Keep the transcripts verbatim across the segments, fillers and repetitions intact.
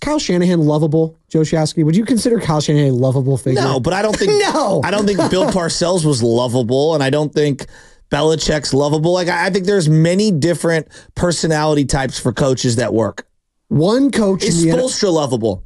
Kyle Shanahan lovable, Joe Shasky? Would you consider Kyle Shanahan a lovable figure? No, but I don't think no. I don't think Bill Parcells was lovable, and I don't think Belichick's lovable. Like I think there's many different personality types for coaches that work. One coach is in the Spoelstra lovable?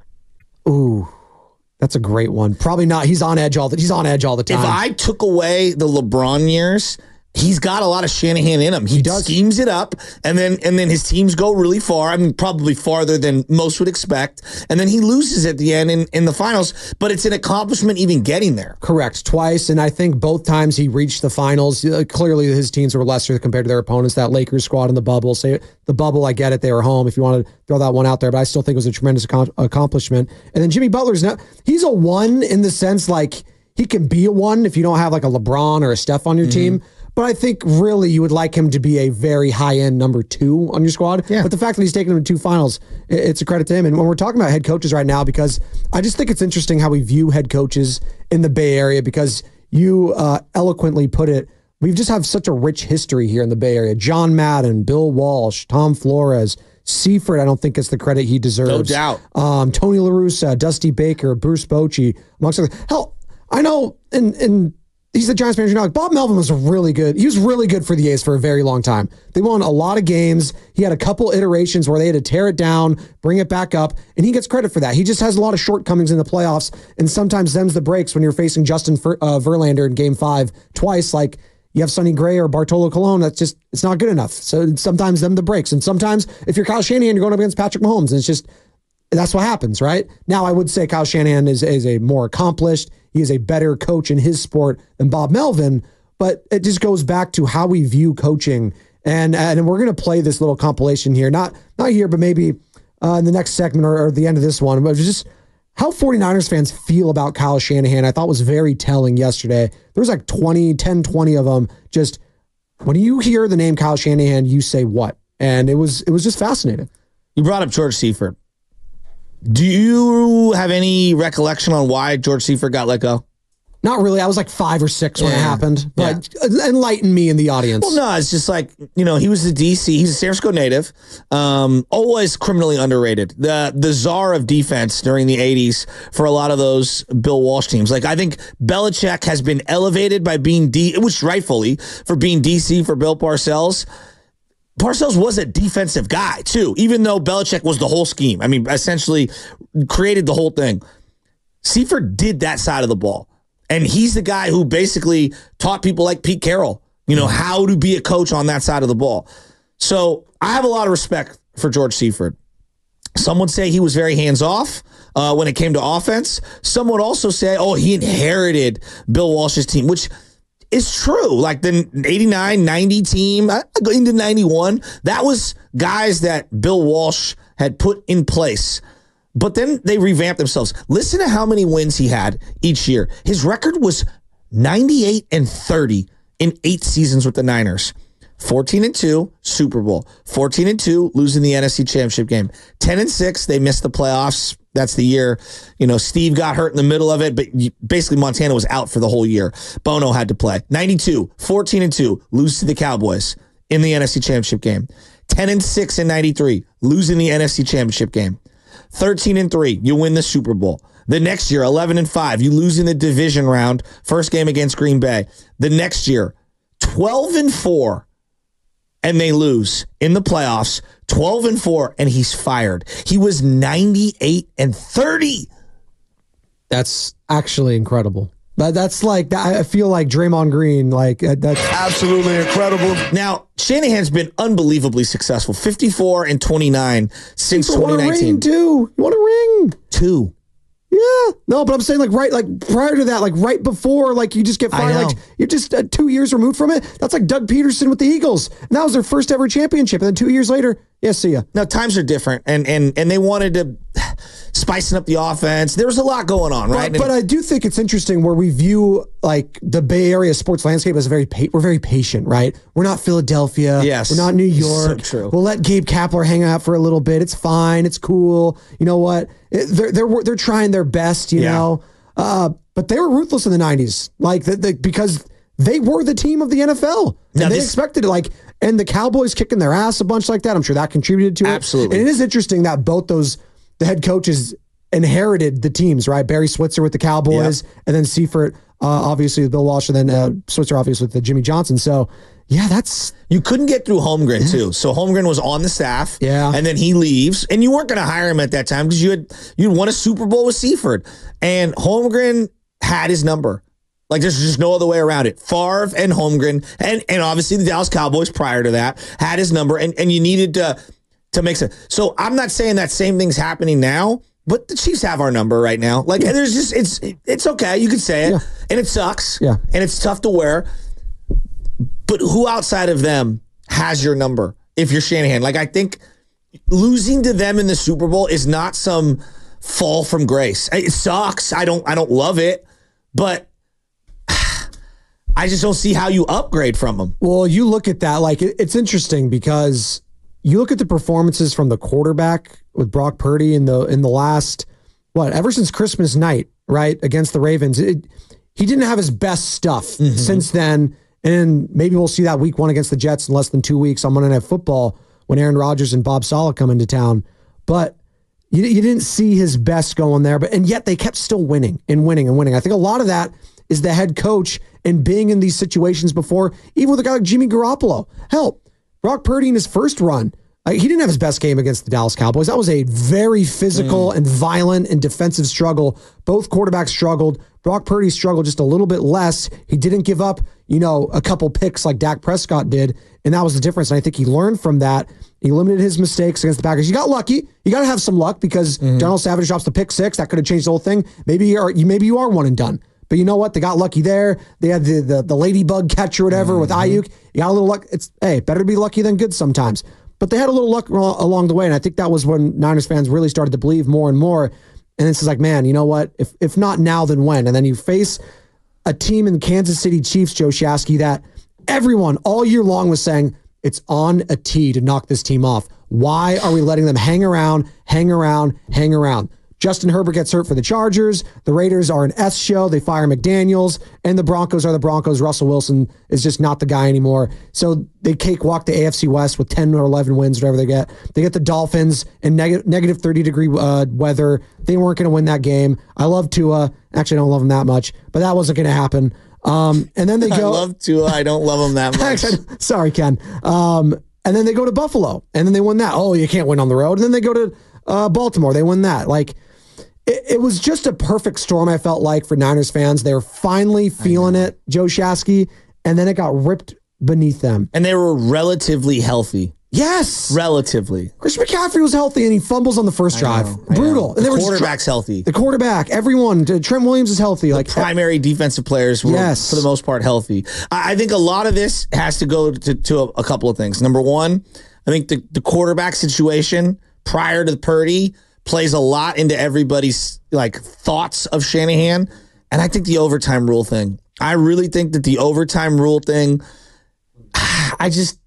Ooh, that's a great one. Probably not. He's on edge all the he's on edge all the time. If I took away the LeBron years, he's got a lot of Shanahan in him. He, he does. schemes it up, and then and then his teams go really far. I mean, probably farther than most would expect. And then he loses at the end in, in the finals, but it's an accomplishment even getting there. Correct. Twice, and I think both times he reached the finals. Uh, clearly, his teams were lesser compared to their opponents. That Lakers squad in the bubble. Say the bubble, I get it. They were home. If you want to throw that one out there, but I still think it was a tremendous ac- accomplishment. And then Jimmy Butler's not. He's a one in the sense like he can be a one if you don't have like a LeBron or a Steph on your mm-hmm. team. But I think really you would like him to be a very high-end number two on your squad. Yeah. But the fact that he's taken him to two finals, it's a credit to him. And when we're talking about head coaches right now, because I just think it's interesting how we view head coaches in the Bay Area, because you uh, eloquently put it, we just have such a rich history here in the Bay Area. John Madden, Bill Walsh, Tom Flores, Seifert, I don't think gets the credit he deserves. No doubt. Um, Tony La Russa, Dusty Baker, Bruce Bochy, amongst others. Hell, I know in in he's the Giants manager now. Like Bob Melvin was really good. He was really good for the A's for a very long time. They won a lot of games. He had a couple iterations where they had to tear it down, bring it back up, and he gets credit for that. He just has a lot of shortcomings in the playoffs, and sometimes them's the breaks when you're facing Justin Ver, uh, Verlander in Game Five twice. Like you have Sonny Gray or Bartolo Colon. That's just it's not good enough. So sometimes them the breaks, and sometimes if you're Kyle Shanahan, you're going up against Patrick Mahomes, and it's just that's what happens, right? Now I would say Kyle Shanahan is is a more accomplished. He is a better coach in his sport than Bob Melvin, but it just goes back to how we view coaching. And and we're going to play this little compilation here, not not here, but maybe uh, in the next segment or, or the end of this one. But just how 49ers fans feel about Kyle Shanahan, I thought was very telling yesterday. There was like twenty, ten, twenty of them. Just when you hear the name Kyle Shanahan, you say what? And it was it was just fascinating. You brought up George Seifert. Do you have any recollection on why George Seifert got let go? Not really. I was like five or six when yeah. it happened, but yeah. enlighten me in the audience. Well, no, it's just like, you know, he was a D C. He's a San Francisco native, um, always criminally underrated. The the czar of defense during the eighties for a lot of those Bill Walsh teams. Like, I think Belichick has been elevated by being D, which rightfully for being D C for Bill Parcells. Parcells was a defensive guy, too, even though Belichick was the whole scheme. I mean, essentially created the whole thing. Seifert did that side of the ball. And he's the guy who basically taught people like Pete Carroll, you know, how to be a coach on that side of the ball. So I have a lot of respect for George Seifert. Some would say he was very hands-off uh, when it came to offense. Some would also say, oh, he inherited Bill Walsh's team, which is true. Like the eighty-nine ninety team, into ninety-one, that was guys that Bill Walsh had put in place. But then they revamped themselves. Listen to how many wins he had each year. His record was ninety-eight and thirty in eight seasons with the Niners. fourteen and two, Super Bowl. fourteen and two, losing the N F C Championship game. ten and six, they missed the playoffs. That's the year, you know, Steve got hurt in the middle of it, but basically Montana was out for the whole year. Bono had to play. ninety-two, fourteen and two, lose to the Cowboys in the N F C Championship game. ten and six in ninety-three, losing the N F C Championship game. thirteen and three, you win the Super Bowl. The next year, eleven and five, you lose in the division round, first game against Green Bay. The next year, twelve and four, and they lose in the playoffs, twelve and four, and he's fired. He was ninety-eight and thirty. That's actually incredible. That, that's like, I feel like Draymond Green, like that's absolutely incredible. Now, Shanahan's been unbelievably successful, fifty-four and twenty-nine since twenty nineteen. Want a ring too? You want a ring? Two. Yeah, no, but I'm saying like right, like prior to that, like right before, like you just get fired, like you're just uh, two years removed from it. That's like Doug Peterson with the Eagles. And that was their first ever championship, and then two years later, yeah, see ya. Now times are different, and and and they wanted to spicing up the offense. There was a lot going on, right? But, but I do think it's interesting where we view like the Bay Area sports landscape as very pa- we're very patient, right? We're not Philadelphia. Yes, we're not New York. So true. We'll let Gabe Kapler hang out for a little bit. It's fine. It's cool. You know what? It, they're they're they're trying their best. You yeah. know, uh, but they were ruthless in the nineties, like the, the, because they were the team of the N F L, and now they this, expected it. Like, and the Cowboys kicking their ass a bunch like that. I'm sure that contributed to it. Absolutely. And it is interesting that both those the head coaches inherited the teams, right? Barry Switzer with the Cowboys, yep. and then Seifert, uh, obviously with Bill Walsh, and then uh, Switzer obviously with the Jimmy Johnson. So, yeah, that's... You couldn't get through Holmgren, too. So Holmgren was on the staff, yeah. and then he leaves, and you weren't going to hire him at that time because you had you'd won a Super Bowl with Seifert, and Holmgren had his number. Like, there's just no other way around it. Favre and Holmgren, and and obviously the Dallas Cowboys prior to that, had his number, and, and you needed to, to make sense. So I'm not saying that same thing's happening now, but the Chiefs have our number right now. Like, yeah. there's just, it's it's okay. You could say it, yeah. and it sucks, yeah. and it's tough to wear. But who outside of them has your number if you're Shanahan? Like, I think losing to them in the Super Bowl is not some fall from grace. It sucks. I don't I don't love it, but I just don't see how you upgrade from them. Well, you look at that, like, it, it's interesting because you look at the performances from the quarterback with Brock Purdy in the in the last, what, ever since Christmas night, right, against the Ravens. It, he didn't have his best stuff mm-hmm. since then. And maybe we'll see that week one against the Jets in less than two weeks on Monday Night Football when Aaron Rodgers and Bob Saleh come into town. But you, you didn't see his best going there. But and yet they kept still winning and winning and winning. I think a lot of that is the head coach and being in these situations before, even with a guy like Jimmy Garoppolo. Hell, Brock Purdy in his first run, uh, he didn't have his best game against the Dallas Cowboys. That was a very physical mm. and violent and defensive struggle. Both quarterbacks struggled. Brock Purdy struggled just a little bit less. He didn't give up, you know, a couple picks like Dak Prescott did, and that was the difference. And I think he learned from that. He limited his mistakes against the Packers. You got lucky. You got to have some luck because mm-hmm. Donald Savage drops the pick six. That could have changed the whole thing. Maybe you are, maybe you are one and done. But you know what? They got lucky there. They had the the, the ladybug catch or whatever mm-hmm. with Ayuk. You got a little luck. It's hey, better to be lucky than good sometimes. But they had a little luck along the way, and I think that was when Niners fans really started to believe more and more. And it's like, man, you know what? If if not now, then when? And then you face a team in Kansas City Chiefs, Joe Shasky, that everyone all year long was saying it's on a tee to knock this team off. Why are we letting them hang around, hang around, hang around? Justin Herbert gets hurt for the Chargers. The Raiders are an S show. They fire McDaniels. And the Broncos are the Broncos. Russell Wilson is just not the guy anymore. So they cakewalk the A F C West with ten or eleven wins, whatever they get. They get the Dolphins in neg- negative thirty-degree uh, weather. They weren't going to win that game. I love Tua. Actually, I don't love him that much. But that wasn't going to happen. Um, and then they go... I love Tua. I don't love him that much. Actually, sorry, Ken. Um, and then they go to Buffalo. And then they win that. Oh, you can't win on the road. And then they go to uh, Baltimore. They win that. Like... It was just a perfect storm, I felt like, for Niners fans. They were finally feeling it, Joe Shasky, and then it got ripped beneath them. And they were relatively healthy. Yes. Relatively. Christian McCaffrey was healthy, and he fumbles on the first drive. I know, I Brutal. And the quarterback's dr- healthy. The quarterback, everyone. Trent Williams is healthy. The like primary defensive players were, yes. for the most part, healthy. I, I think a lot of this has to go to, to a, a couple of things. Number one, I think the, the quarterback situation prior to the Purdy plays a lot into everybody's like thoughts of Shanahan. And I think the overtime rule thing, I really think that the overtime rule thing, I just,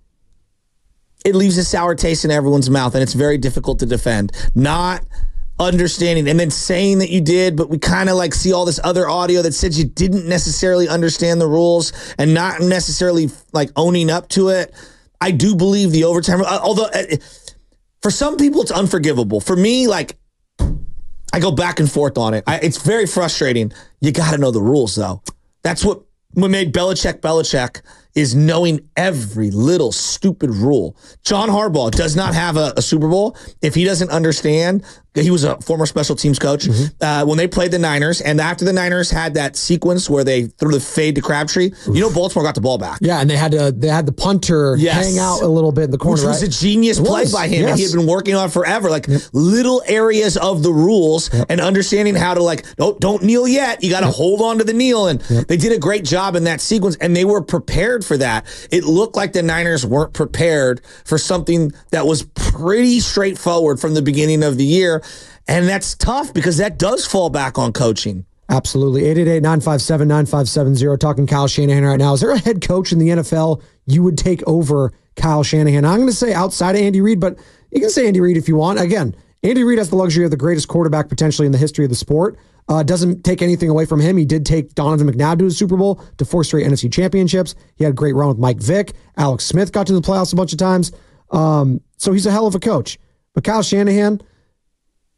it leaves a sour taste in everyone's mouth and it's very difficult to defend. Not understanding and then saying that you did, but we kind of like see all this other audio that says you didn't necessarily understand the rules and not necessarily like owning up to it. I do believe the overtime, although for some people, it's unforgivable. For me, like, I go back and forth on it. I, it's very frustrating. You got to know the rules, though. That's what, what made Belichick Belichick is knowing every little stupid rule. John Harbaugh does not have a, a Super Bowl if he doesn't understand. He was a former special teams coach. Mm-hmm. Uh, when they played the Niners, and after the Niners had that sequence where they threw the fade to Crabtree, Oof. you know Baltimore got the ball back. Yeah, and they had to they had the punter yes. hang out a little bit in the corner. Which was right? a genius it play was. by him, yes. and he had been working on forever. Like yep. little areas of the rules yep. and understanding how to like, don't, don't kneel yet. You got to yep. hold on to the kneel. And yep. they did a great job in that sequence, and they were prepared for that. It looked like the Niners weren't prepared for something that was pretty straightforward from the beginning of the year. And that's tough because that does fall back on coaching. Absolutely. eight eight eight, nine five seven, nine five seven zero. Talking Kyle Shanahan right now. Is there a head coach in the N F L you would take over Kyle Shanahan? I'm going to say outside of Andy Reid, but you can say Andy Reid if you want. Again, Andy Reid has the luxury of the greatest quarterback potentially in the history of the sport. Uh, doesn't take anything away from him. He did take Donovan McNabb to the Super Bowl, to four straight N F C championships. He had a great run with Mike Vick. Alex Smith got to the playoffs a bunch of times. Um, so he's a hell of a coach. But Kyle Shanahan,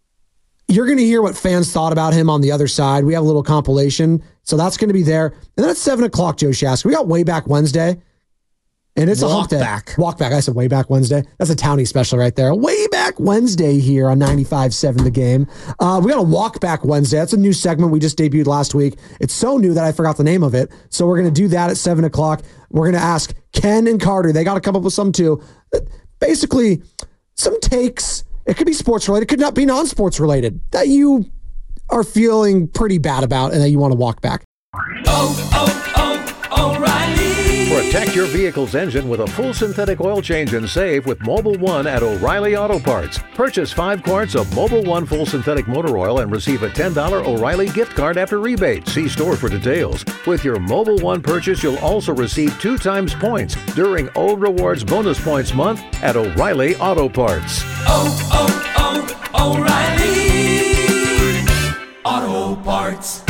you're going to hear what fans thought about him on the other side. We have a little compilation. So that's going to be there. And then at seven o'clock, Joe Shaska, we got Way Back Wednesday. And it's Walk a hump day. back. Walk back. I said Way Back Wednesday. That's a Townie special right there. Way Back Wednesday here on ninety-five point seven The Game. Uh, we got a Walk Back Wednesday. That's a new segment we just debuted last week. It's so new that I forgot the name of it. So we're going to do that at seven o'clock. We're going to ask Ken and Carter. They got to come up with some too. Basically, some takes. It could be sports related. It could not be non-sports related that you are feeling pretty bad about and that you want to walk back. Oh, oh, oh, O'Reilly. Protect your vehicle's engine with a full synthetic oil change and save with Mobil one at O'Reilly Auto Parts. Purchase five quarts of Mobil one full synthetic motor oil and receive a ten dollars O'Reilly gift card after rebate. See store for details. With your Mobil one purchase, you'll also receive two times points during O Rewards Bonus Points Month at O'Reilly Auto Parts. Oh, oh, oh, O'Reilly Auto Parts.